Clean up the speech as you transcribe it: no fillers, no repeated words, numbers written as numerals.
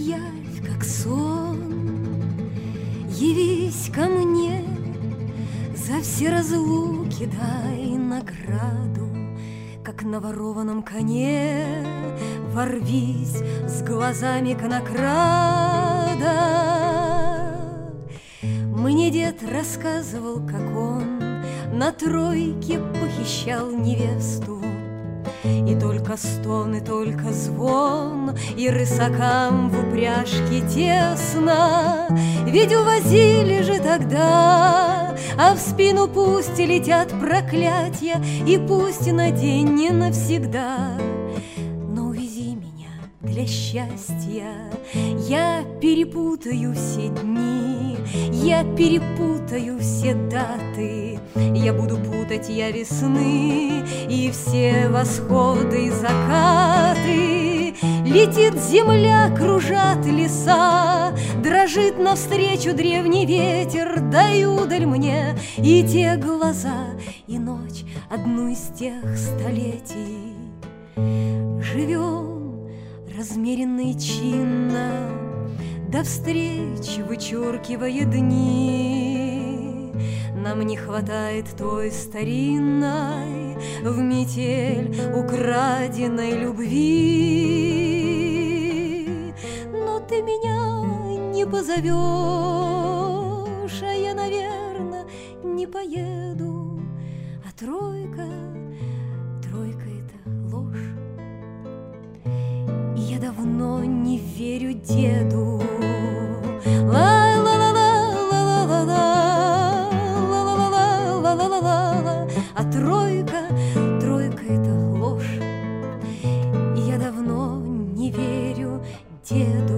явь, как сон, явись ко мне, за все разлуки дай награду, как на ворованном коне ворвись с глазами конокрада. Мне дед рассказывал, как он на тройке похищал невесту, и только стон, и только звон, и рысакам в упряжке тесно. Ведь увозили же тогда, а в спину пусть летят проклятия, и пусть на день не навсегда. Но увези меня для счастья, я перепутаю все дни, я перепутаю все даты, я буду путать я весны и все восходы и закаты. Летит земля, кружат леса, дрожит навстречу древний ветер, дай удаль мне и те глаза, и ночь одну из тех столетий. Живем размеренно и чинно, до встречи вычеркивая дни. Нам не хватает той старинной, в метель украденной любви. Но ты меня не позовешь, а я, наверное, не поеду. А тройка это ложь. И я давно не верю деду. А тройка это ложь. И я давно не верю деду.